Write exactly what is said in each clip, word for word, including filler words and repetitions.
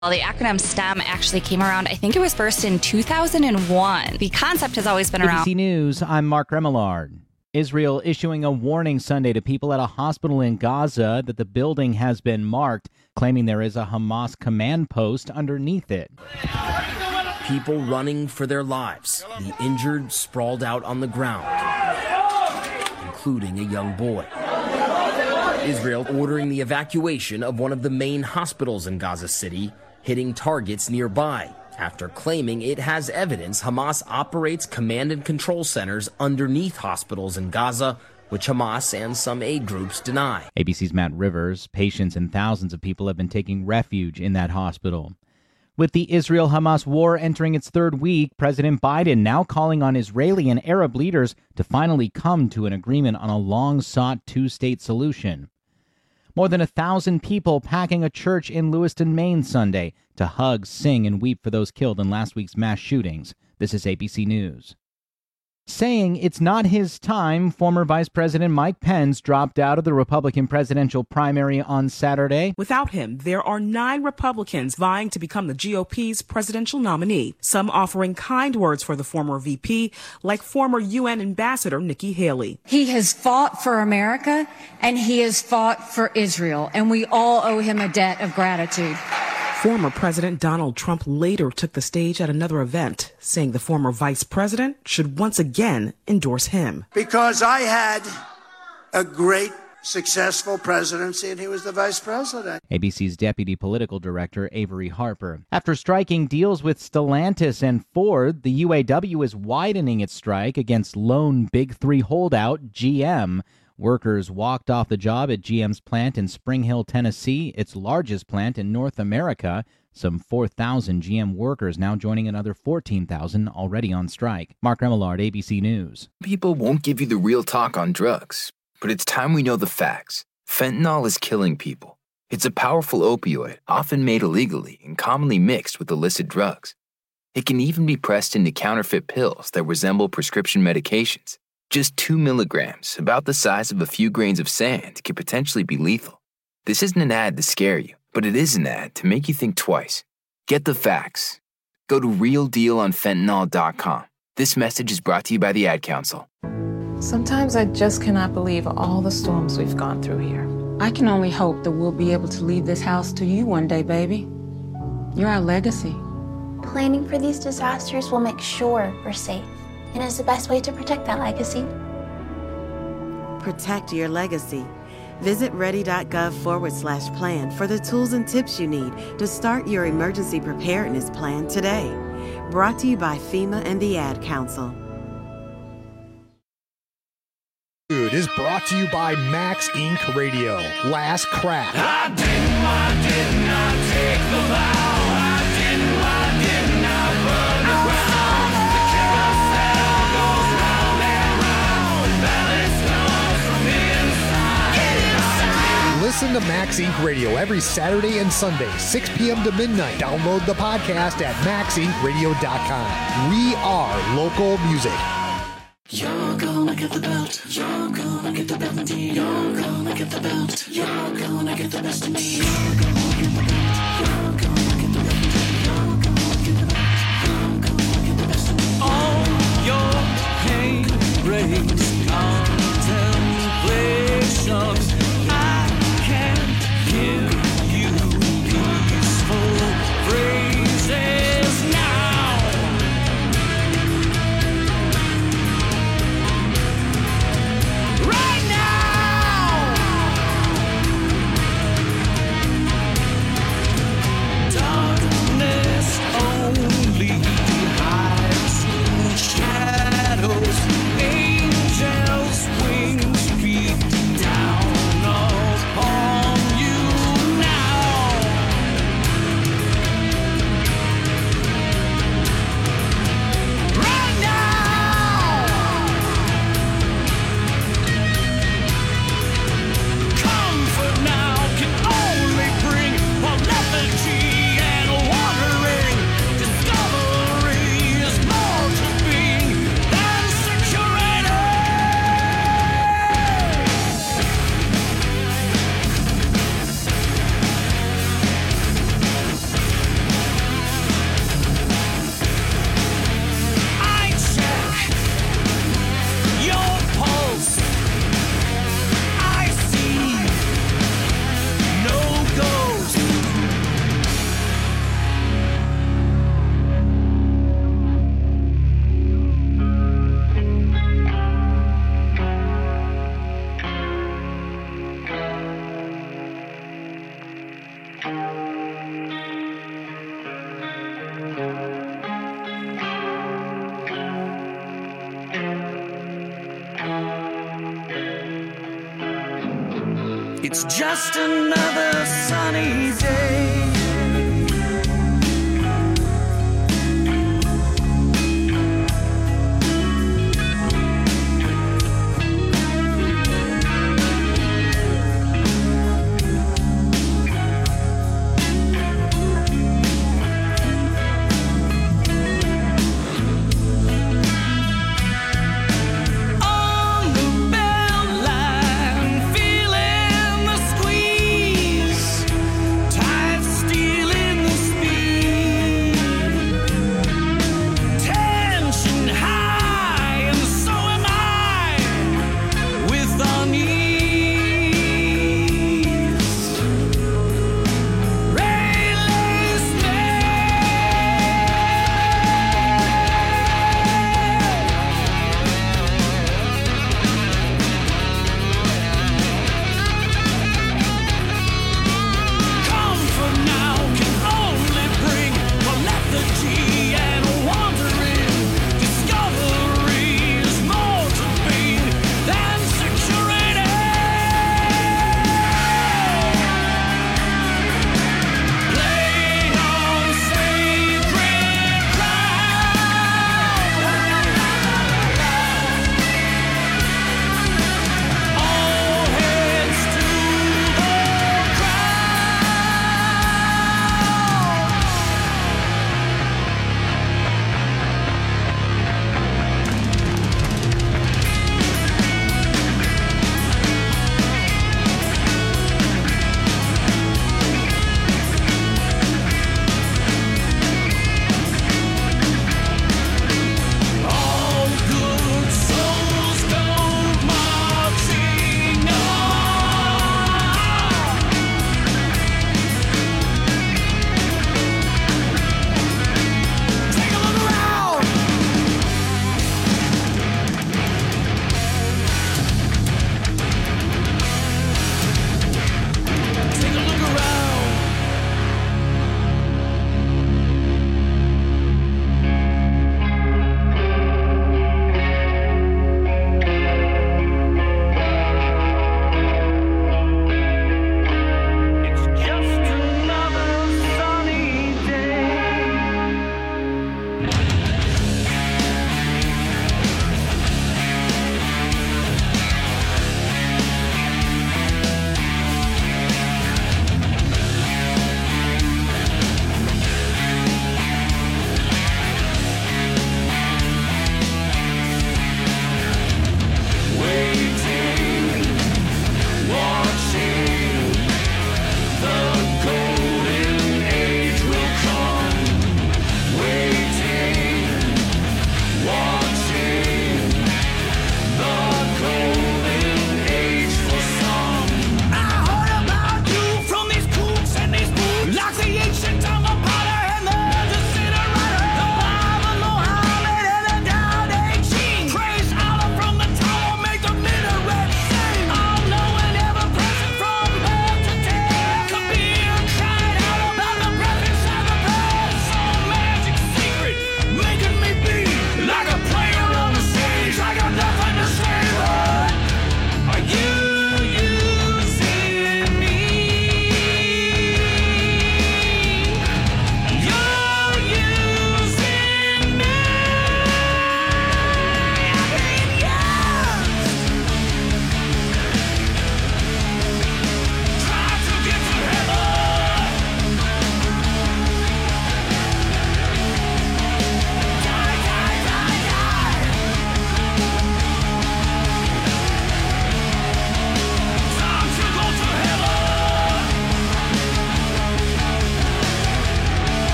The acronym STEM actually came around, I think it was first in two thousand one. The concept has always been around. A B C News, I'm Mark Remillard. Israel issuing a warning Sunday to people at a hospital in Gaza that the building has been marked, claiming there is a Hamas command post underneath it. People running for their lives, the injured sprawled out on the ground, including a young boy. Israel ordering the evacuation of one of the main hospitals in Gaza City, hitting targets nearby after claiming it has evidence Hamas operates command and control centers underneath hospitals in Gaza, which Hamas and some aid groups deny. A B C's Matt Rivers, patients and thousands of people have been taking refuge in that hospital. With the Israel-Hamas war entering its third week, President Biden now calling on Israeli and Arab leaders to finally come to an agreement on a long-sought two-state solution. More than a thousand people packing a church in Lewiston, Maine Sunday to hug, sing, and weep for those killed in last week's mass shootings. This is A B C News. Saying it's not his time, former Vice President Mike Pence dropped out of the Republican presidential primary on Saturday. Without him, there are nine Republicans vying to become the G O P's presidential nominee, some offering kind words for the former V P, like former U N Ambassador Nikki Haley. He has fought for America, and he has fought for Israel, and we all owe him a debt of gratitude. Former President Donald Trump later took the stage at another event, saying the former vice president should once again endorse him. Because I had a great, successful presidency, and he was the vice president. A B C's deputy political director, Avery Harper. After striking deals with Stellantis and Ford, the U A W is widening its strike against lone Big Three holdout G M. Workers walked off the job at G M's plant in Spring Hill, Tennessee, its largest plant in North America. Some four thousand G M workers now joining another fourteen thousand already on strike. Mark Remillard, A B C News. People won't give you the real talk on drugs, but it's time we know the facts. Fentanyl is killing people. It's a powerful opioid, often made illegally and commonly mixed with illicit drugs. It can even be pressed into counterfeit pills that resemble prescription medications. Just two milligrams, about the size of a few grains of sand, could potentially be lethal. This isn't an ad to scare you, but it is an ad to make you think twice. Get the facts. Go to real deal on fentanyl dot com. This message is brought to you by the Ad Council. Sometimes I just cannot believe all the storms we've gone through here. I can only hope that we'll be able to leave this house to you one day, baby. You're our legacy. Planning for these disasters will make sure we're safe, and is the best way to protect that legacy. Protect your legacy. Visit ready.gov forward slash plan for the tools and tips you need to start your emergency preparedness plan today. Brought to you by FEMA and the Ad Council. It is brought to you by Max Incorporated. Radio. Last Crack. I didn't, I did not take the vow. I didn't, I did not burn the ground. The carousel goes round and round. Balance comes from inside. Get inside. Listen to Max Incorporated. Radio every Saturday and Sunday, six p.m. to midnight. Download the podcast at max inc radio dot com. We are local music. You're gonna get the belt. You're gonna get the belt indeed. You're gonna get the belt. You're gonna get the best of me. You're gonna get the belt. You're gonna get the belt indeed. You're gonna get the belt. You're gonna get the best of me. All your pain brings contemplations. I can give you peaceful phrases now. It's just another sunny day. Tight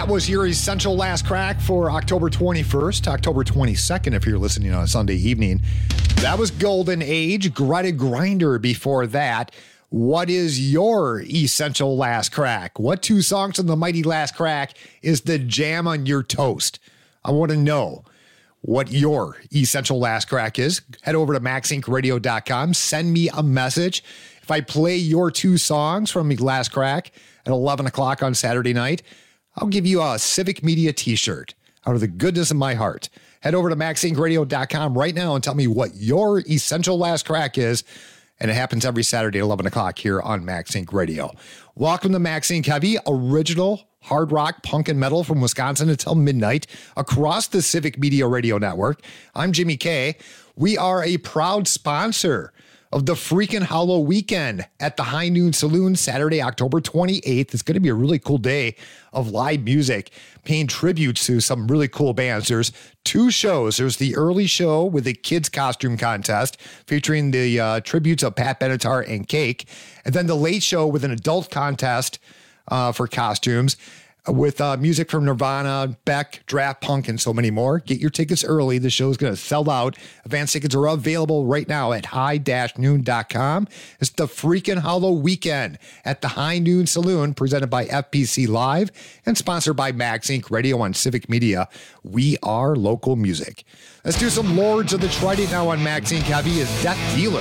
That was your Essential Last Crack for October twenty-first, October twenty-second, if you're listening on a Sunday evening. That was Golden Age, Greta Grinder before that. What is your Essential Last Crack? What two songs on the mighty Last Crack is the jam on your toast? I want to know what your Essential Last Crack is. Head over to max inc radio dot com. Send me a message. If I play your two songs from the Last Crack at eleven o'clock on Saturday night, I'll give you a Civic Media t-shirt out of the goodness of my heart. Head over to max inc radio dot com right now and tell me what your Essential Last Crack is. And it happens every Saturday at eleven o'clock here on Max Inc Radio. Welcome to Max Inc Heavy, original hard rock, punk, and metal from Wisconsin until midnight across the Civic Media Radio Network. I'm Jimmy K. We are a proud sponsor of the freaking Hollow Weekend at the High Noon Saloon, Saturday, October twenty-eighth. It's going to be a really cool day of live music, paying tributes to some really cool bands. There's two shows. There's the early show with the kids costume contest featuring the uh, tributes of Pat Benatar and Cake. And then the late show with an adult contest uh, for costumes with uh, music from Nirvana, Beck, Draft Punk, and so many more. Get your tickets early. The show is going to sell out. Advance tickets are available right now at high dash noon dot com. It's the freaking Hollow Weekend at the High Noon Saloon, presented by F P C Live and sponsored by Max Inc Radio on Civic Media. We are local music. Let's do some Lords of the Trident now on Max Inc Heavy is Death Dealer.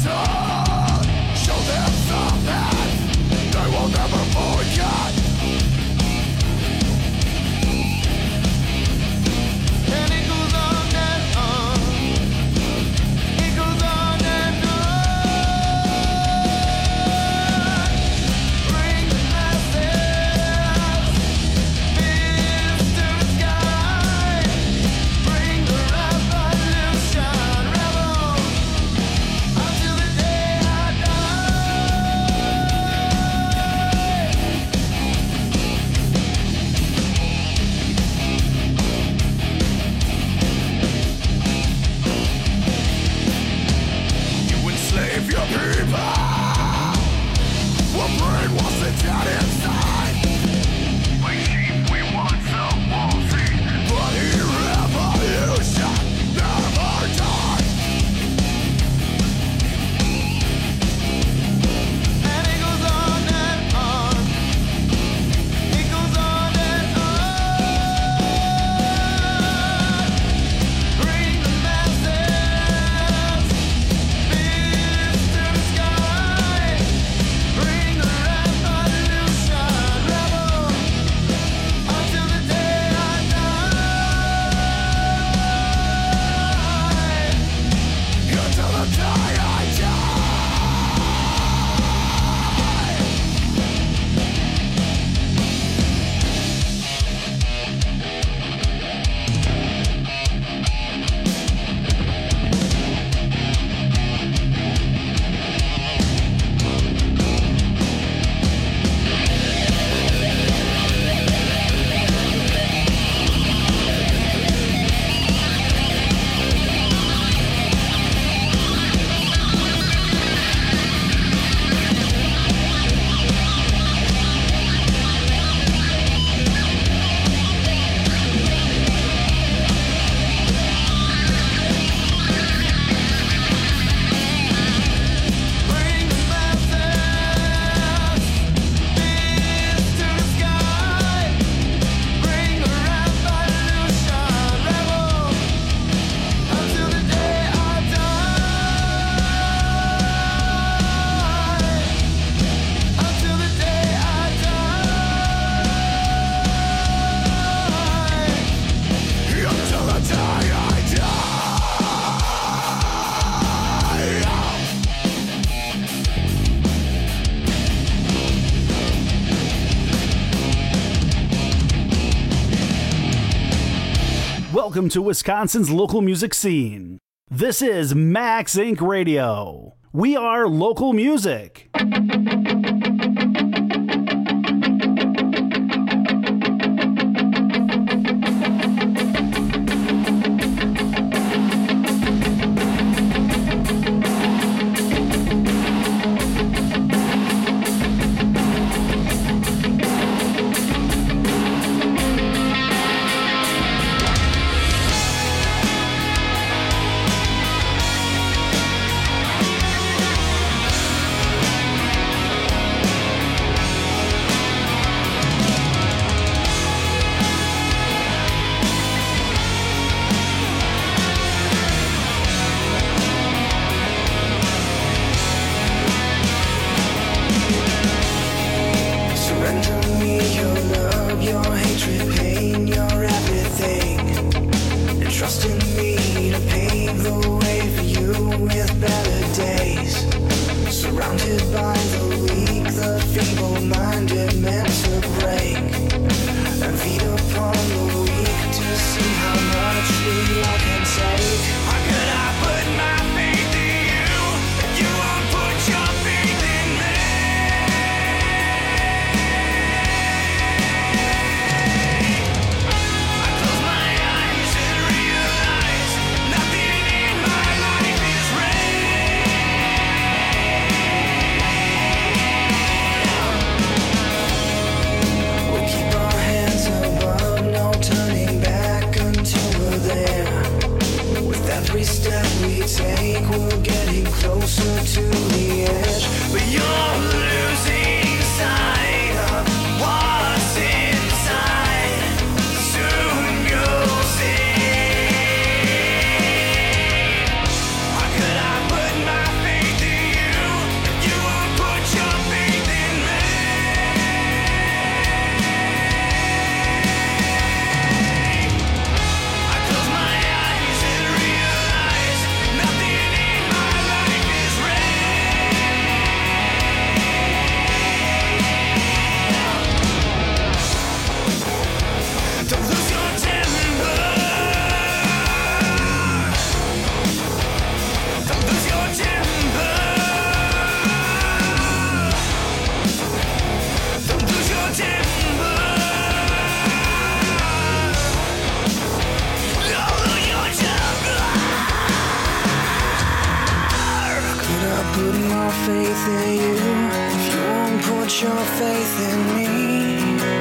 Welcome to Wisconsin's local music scene. This is Max Incorporated. Radio. We are local music. We'll be right back. faith in you, if you won't put your faith in me.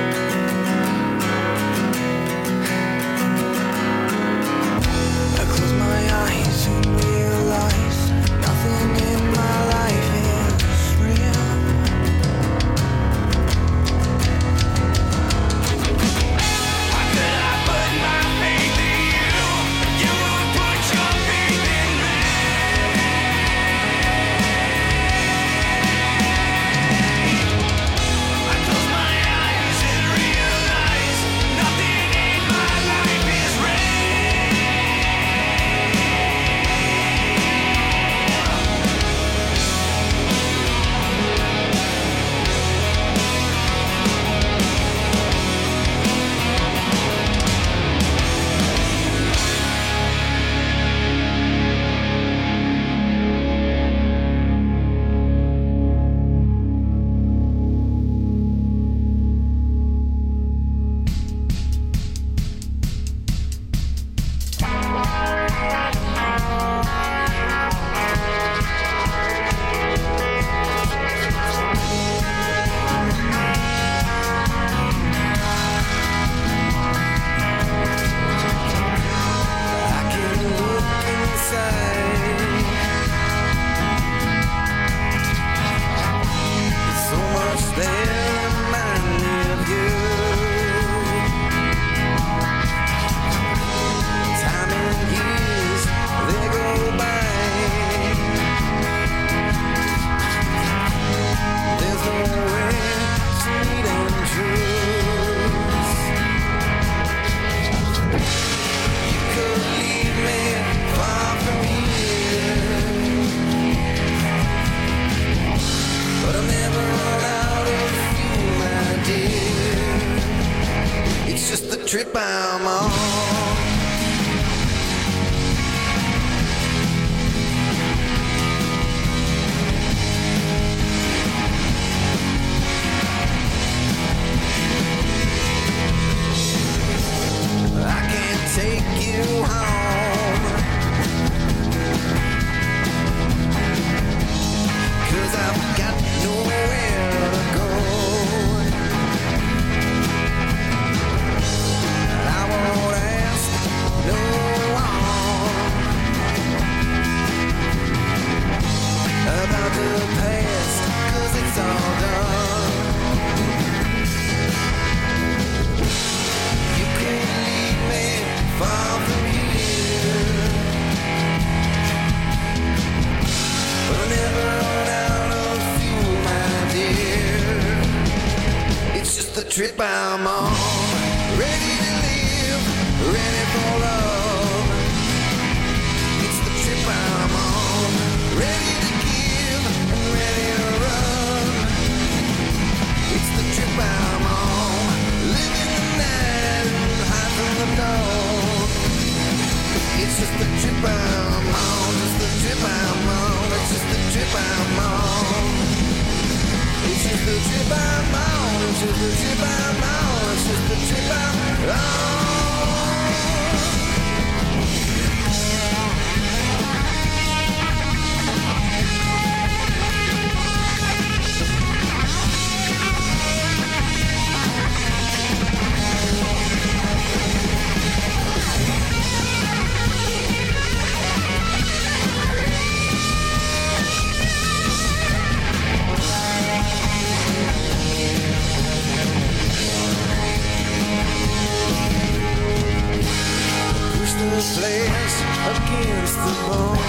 I close my eyes and realize nothing in my life is real. How could I put my faith in you? You won't put your faith in me. I close my eyes and realize nothing in my life is real. I can look inside. There's so much there remind me of you. Time and years, they go by. There's nowhere sweet and true. You could lead me far from here, but I'll never run out of you, my dear. It's just the trip I'm on. I can't take you home, 'cause I've got nowhere to go. I won't ask no one about the past, 'cause it's all done. You can lead me far from here, but I'll never run out of fuel, my dear. It's just the trip I'm on. Ready to live, ready for love. It's the trip I'm on. Ready to give and ready to run. It's the trip I'm on. Living the night and high from the dawn. It's just the trip I'm on. It's the trip I'm on. It's just the trip I'm on. It's just the trip I'm on. It's just the trip I'm on. It's just the trip I'm on. Push the flesh against the bone.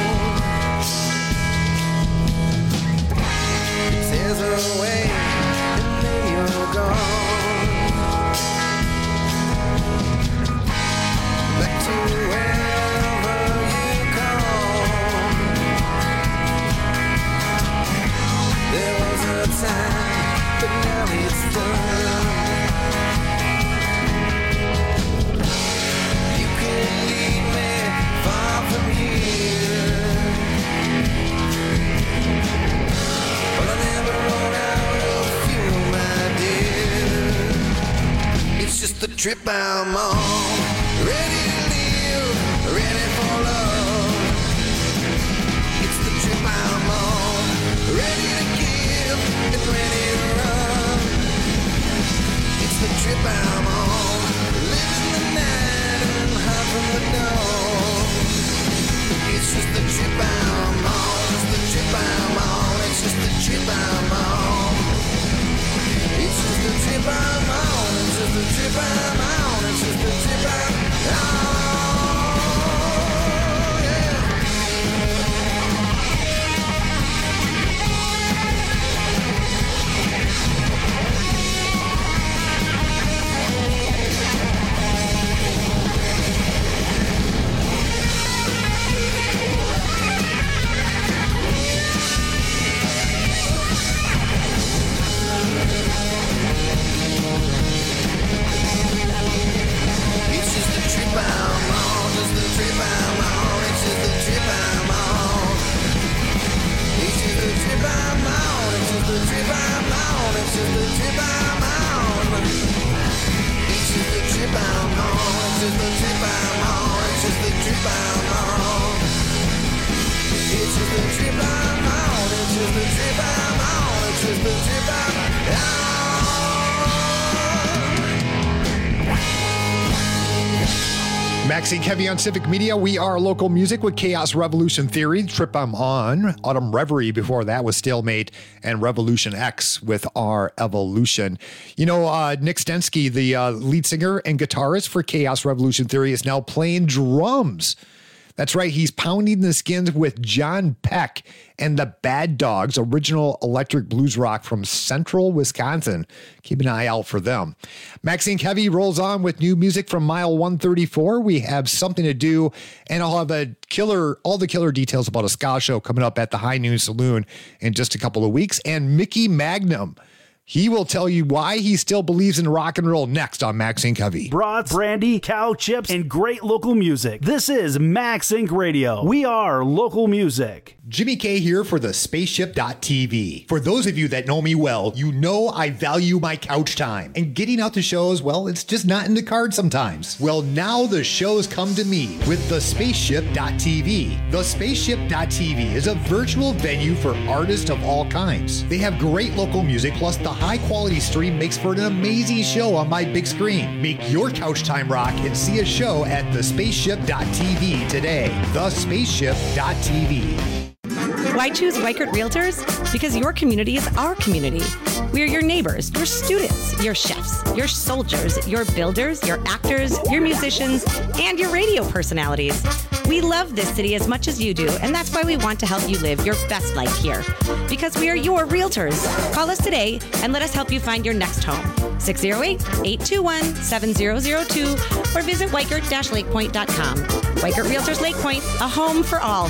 It tears away and then you're gone. Back to wherever you come. There was a time, but now it's done. You can lead me far from here, but I'll never run out of trip I'm on. It's just the trip I'm on. It's just the trip I'm on. It's just the trip I'm on. Maxine Kevy on Civic Media. We are local music with Chaos Revolution Theory. Trip I'm on. Autumn Reverie before that was Stalemate, and Revolution X with Our Evolution. You know, uh, Nick Stensky, the uh, lead singer and guitarist for Chaos Revolution Theory, is now playing drums. That's right. He's pounding the skins with John Peck and the Bad Dogs, original electric blues rock from central Wisconsin. Keep an eye out for them. Maxine Kevy rolls on with new music from Mile one thirty-four. We have Something to Do, and I'll have a killer, all the killer details about a ska show coming up at the High Noon Saloon in just a couple of weeks. And Mickey Magnum, he will tell you why he still believes in rock and roll next on Max Inc Heavy. Brats, brandy, cow chips, and great local music. This is Max Inc Radio. We are local music. Jimmy K here for the spaceship dot t v. For those of you that know me well, you know I value my couch time. And getting out to shows, well, it's just not in the cards sometimes. Well, now the shows come to me with the spaceship dot t v. The spaceship dot t v is a virtual venue for artists of all kinds. They have great local music, plus the high quality stream makes for an amazing show on my big screen. Make your couch time rock and see a show at the spaceship dot t v today. the spaceship dot t v. Why choose Weichert Realtors? Because your community is our community. We are your neighbors, your students, your chefs, your soldiers, your builders, your actors, your musicians, and your radio personalities. We love this city as much as you do, and that's why we want to help you live your best life here. Because we are your realtors. Call us today and let us help you find your next home. six oh eight, eight two one, seven oh oh two or visit weichert dash lakepoint dot com. Weichert Realtors Lake Point, a home for all.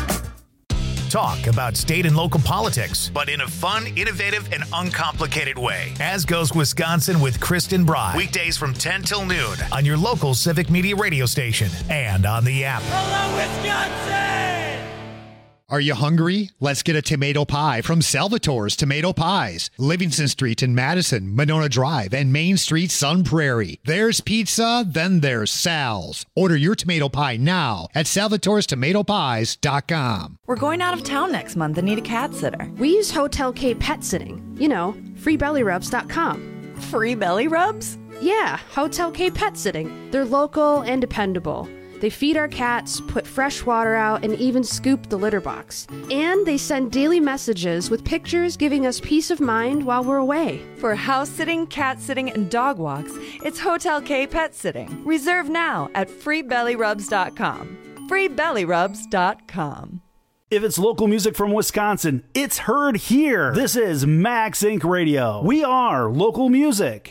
Talk about state and local politics, but in a fun, innovative, and uncomplicated way. As Goes Wisconsin with Kristen Bry. Weekdays from ten till noon on your local Civic Media radio station and on the app. Hello, Wisconsin! Are you hungry? Let's get a tomato pie from Salvatore's Tomato Pies. Livingston Street in Madison, Monona Drive, and Main Street, Sun Prairie. There's pizza, then there's Sal's. Order your tomato pie now at salvatores tomato pies dot com. We're going out of town next month and need a cat sitter. We use Hotel K Pet Sitting. You know, free belly rubs dot com. Free belly rubs? Yeah, Hotel K Pet Sitting. They're local and dependable. They feed our cats, put fresh water out, and even scoop the litter box. And they send daily messages with pictures giving us peace of mind while we're away. For house sitting, cat sitting, and dog walks, it's Hotel K Pet Sitting. Reserve now at free belly rubs dot com. free belly rubs dot com. If it's local music from Wisconsin, it's heard here. This is Max Inc Radio. We are local music.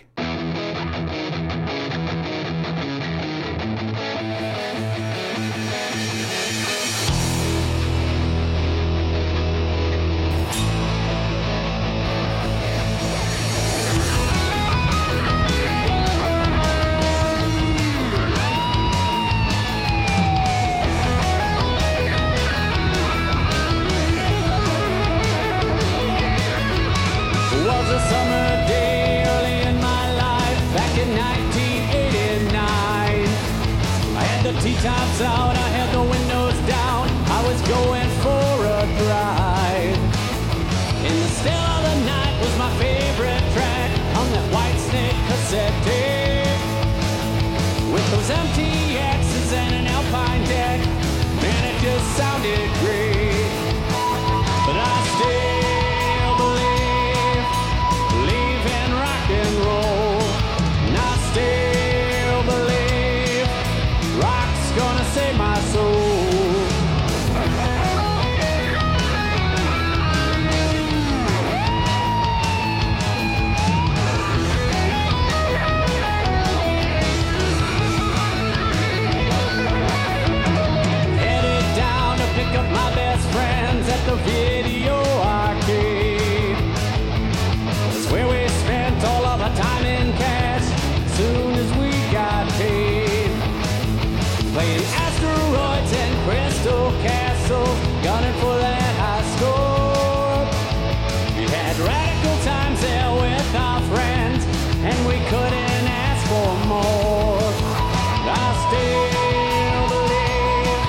Tops out, I had the windows down, I was going for a drive. In the still of the night was my favorite track on that White Snake cassette tape. With those M T X's and an Alpine deck, man, it just sounded great. But I still believe, believe in rock and roll. And I still believe rock's gonna save my soul. Headed down to pick up my best friends at the video arcade. That's where we spent all of our time in cash soon as we got paid. Playing asteroids and crystal castles, gunning for that high score. We had radical times there with our friends, and we couldn't ask for more. I still believe,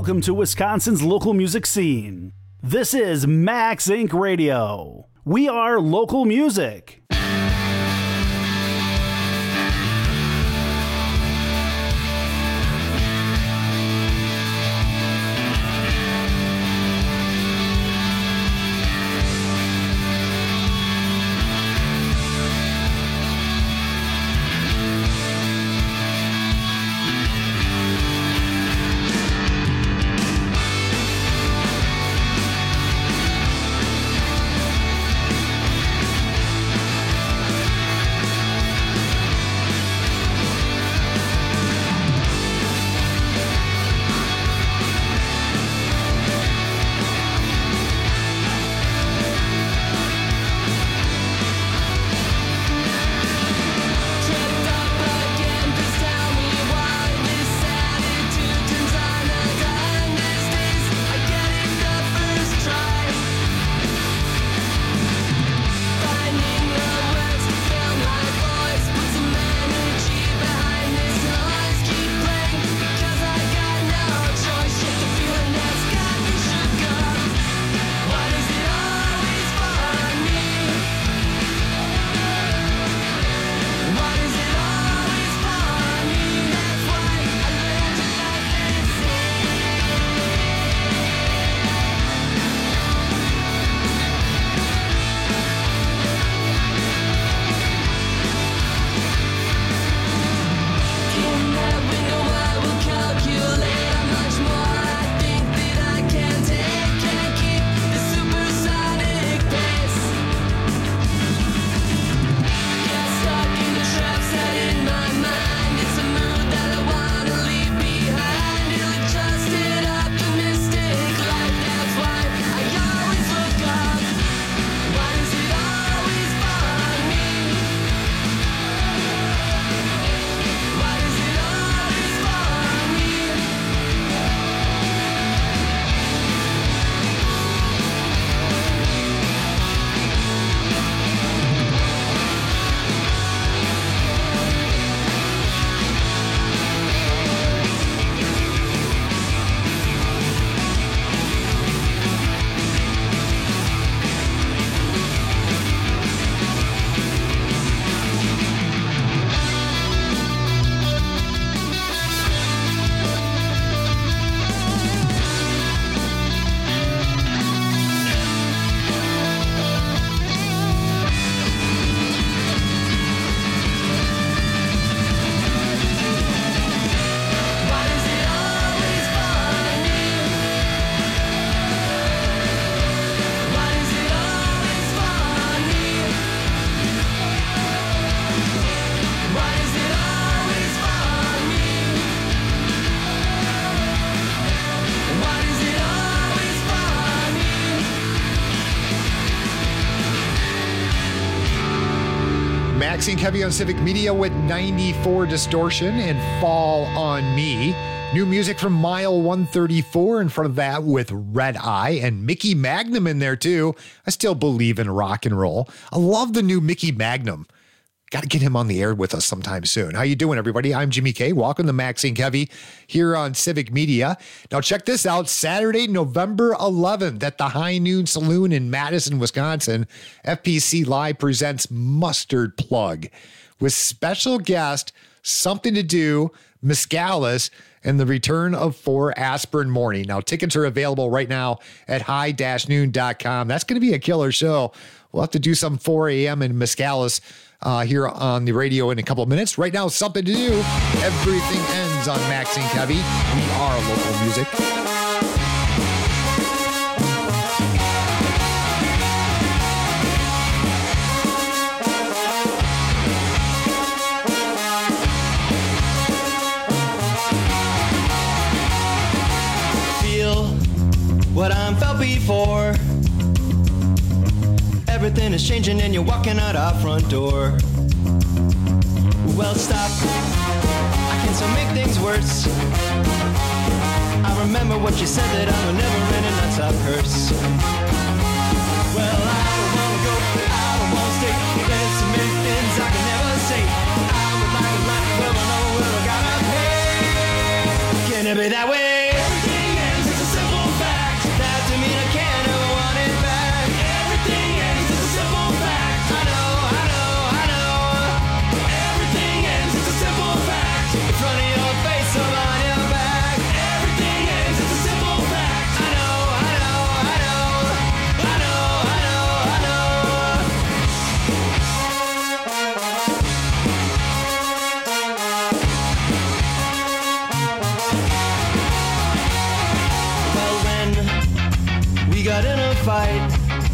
Welcome to Wisconsin's local music scene. This is Max Inc Radio. We are local music. Maxine Heavy on Civic Media with ninety-four Distortion and Fall on Me. New music from Mile one thirty-four in front of that with Red Eye and Mickey Magnum in there too. I still believe in rock and roll. I love the new Mickey Magnum. Got to get him on the air with us sometime soon. How you doing, everybody? I'm Jimmy K. Welcome to Maxine Heavy here on Civic Media. Now check this out. Saturday, November eleventh at the High Noon Saloon in Madison, Wisconsin. F P C Live presents Mustard Plug with special guest Something to Do, Mescalis, and the return of Four Aspirin Morning. Now tickets are available right now at high dash noon dot com. That's going to be a killer show. We'll have to do some four a.m. in Mescalis Uh, here on the radio in a couple of minutes. Right now, Something to Do. Everything ends on Maxine Heavy. We are local music. Feel what I'm felt before. Everything is changing and you're walking out our front door. Well, stop. I can still make things worse. I remember what you said, that I'm a never-ending non-stop curse. Well, I don't wanna go, I don't wanna stay. There's so many things I can never say. I would like a life where I know where I gotta pay. Can it be that way? Everything ends. fight.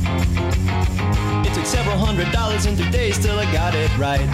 It took several hundred dollars and three days till I got it right.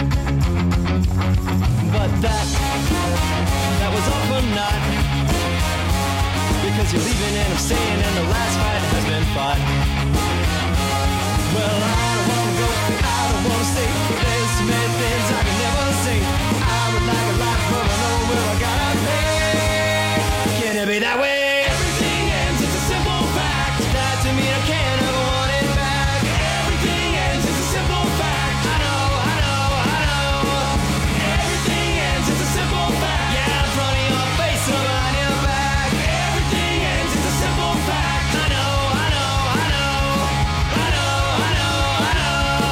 But that, that was all for naught. Because you're leaving and I'm staying and the last fight has been fought. Well, I don't wanna go, I don't wanna stay. There's so many things I can never say. I would like a life, but I know where I gotta pay. Can it be that way? Everything ends, it's a simple fact. That to me I can't ever want it back. Everything ends, it's a simple fact. I know, I know, I know. Everything ends, it's a simple fact. Yeah, in front of your face or behind your back. Everything ends, it's a simple fact. I know, I know, I know. I know, I know, I know.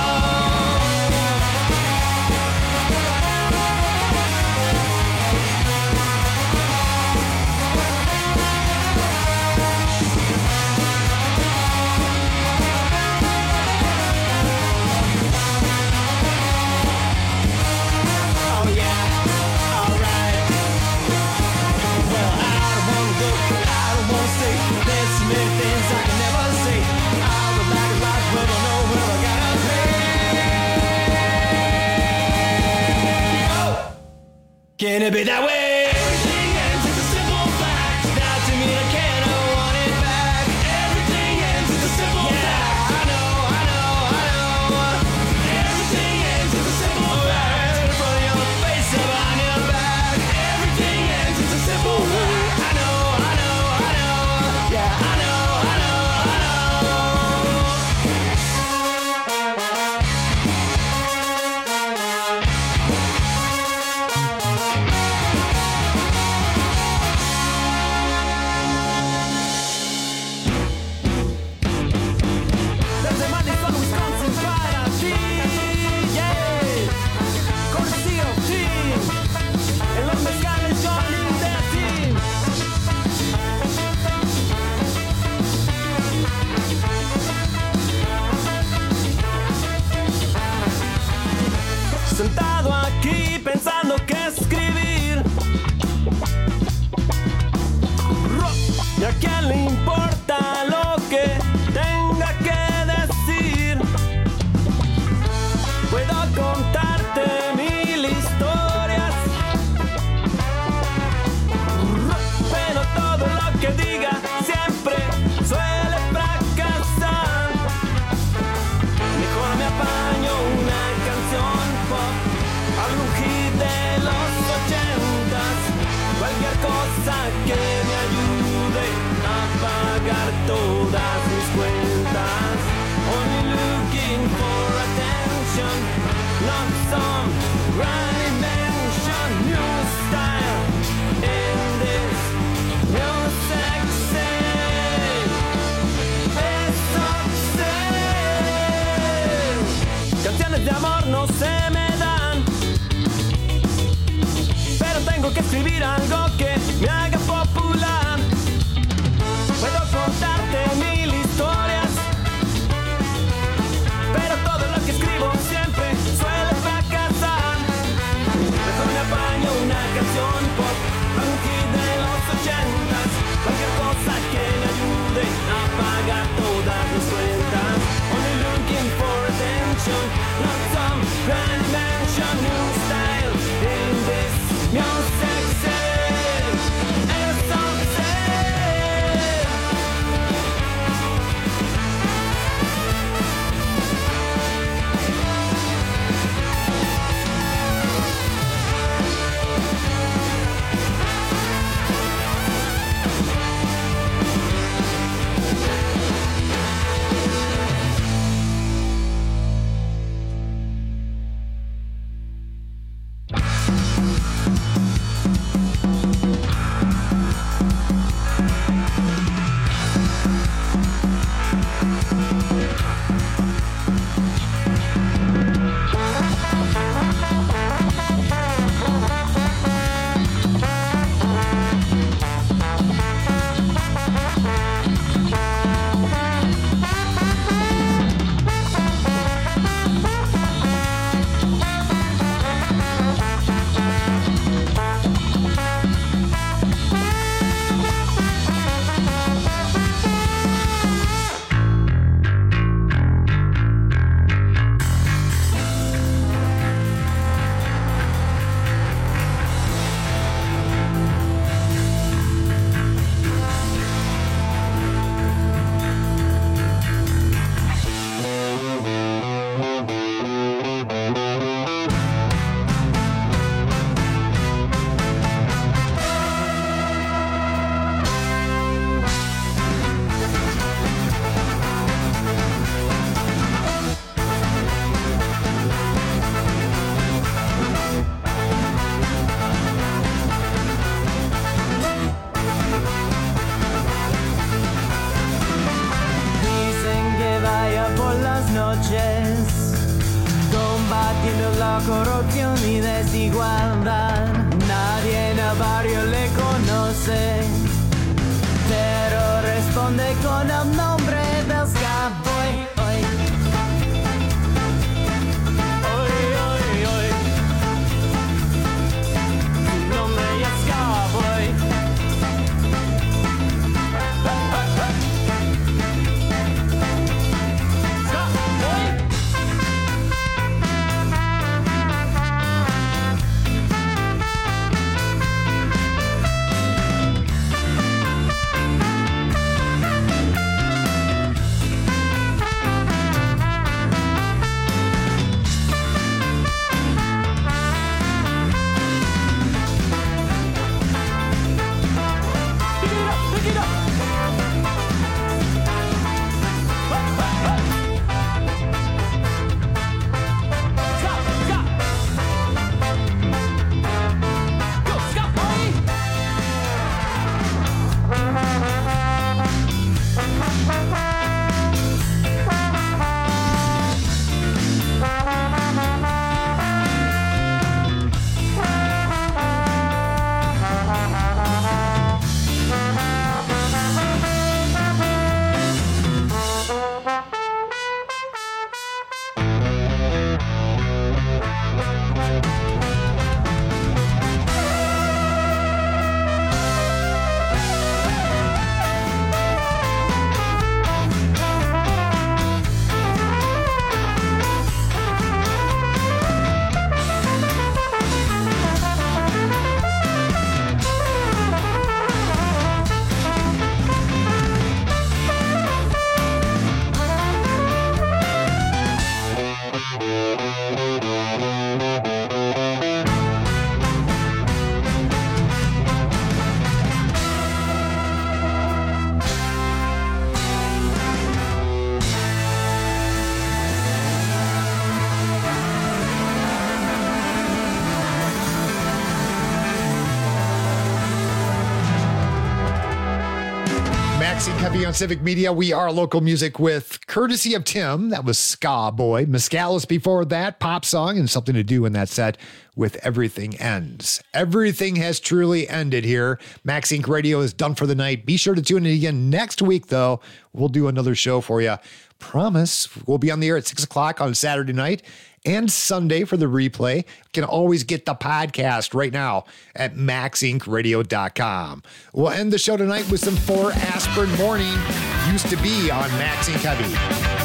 Oh yeah, alright. Well, I don't wanna go, I don't wanna stay. There's so many things I can never say. I would like a life, but I know where I gotta pay. Oh, can it be that way? Everything ends, it's a simple fact. Now to me I can't ever want it back. Everything ends, it's a simple fact. I know, I know, I know. Everything ends, it's a simple fact. In front of your face or behind your back. Everything ends, it's a simple fact. I know, I know, I know. Yeah, I know, I know, I know. Desde Madison, Wisconsin para ti, yeah. Courtesy of Team. En los mezcales Johnny Detti. Sentado aquí pensando qué escribir. ¿Y a quién le importa lo que tenga que decir? Puedo contarte mil historias, pero todo lo que diga siempre suele fracasar. Mejor me apaño una canción pop, algún hit de los ochentas, cualquier cosa que me ayude a pagar todas mis cuentas. Only looking for attention, not some grand dimension, new style in this music scene. Eso sí. Canciones de amor no se me dan, pero tengo que escribir algo que me haga popular. Puedo contarte mil historias, pero todo lo que escribo siempre suele fracasar. Mejor me apaño una canción pop, algún hit de los ochentas, cualquier cosa que me ayude a pagar todas mis cuentas. Only looking for attention, not some grand dimension, new style in this music scene. más igualdad. Nadie en el barrio le conoce, pero responde con el nombre del Scaboy. Hoy. Hoy, hoy, hoy. Su nombre es Scaboy. Heavy on Civic Media. We are local music with courtesy of Tim. That was Ska Boy. Mescalis before that, pop song, and something to do in that set with Everything Ends. Everything has truly ended here. Max Inc Radio is done for the night. Be sure to tune in again next week, though. We'll do another show for you. Promise. We'll be on the air at six o'clock on Saturday night and Sunday for the replay. You can always get the podcast right now at max inc radio dot com. We'll end the show tonight with some Four Aspirin Morning. Used to be on Max Inc Heavy.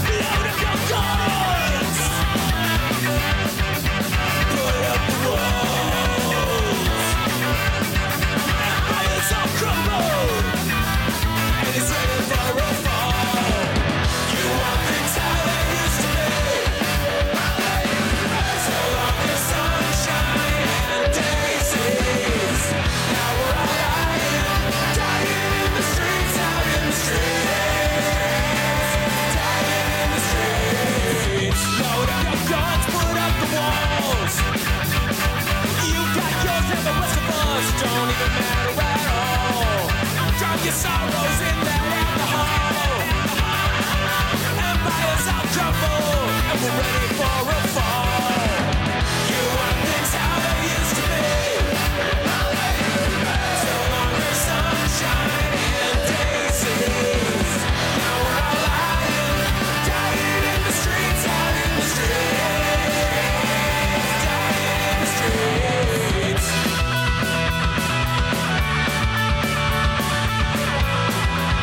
Don't even matter at all. Drown your sorrows in that alcohol. Empires out crumble, and we're ready for a fall. You want things how they used to be. So long as sunshine and daisies. Now we're all lying, dying in the streets, out in the streets, dying in the streets.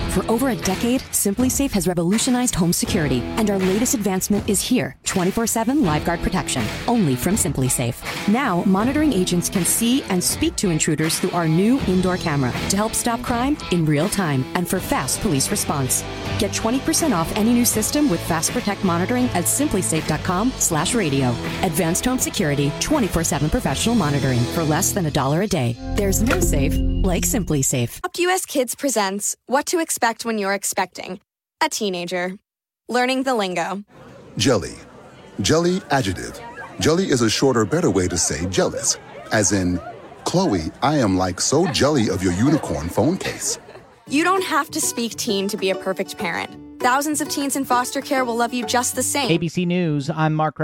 For over a decade, SimpliSafe has revolutionized home security, and our latest advancement is here, twenty-four seven LiveGuard protection, only from SimpliSafe. Now, monitoring agents can see and speak to intruders through our new indoor camera to help stop crime in real time and for fast police response. Get twenty percent off any new system with Fast Protect monitoring at simplysafe.com slash radio. Advanced home security, twenty-four seven professional monitoring for less than a dollar a day. There's no safe like SimpliSafe. Adopt U S Kids presents What to Expect When You're Expecting a Teenager. Learning the lingo. Jelly. Jelly adjective. Jelly is a shorter, better way to say jealous. As in, Chloe, I am like so jelly of your unicorn phone case. You don't have to speak teen to be a perfect parent. Thousands of teens in foster care will love you just the same. A B C News, I'm Mark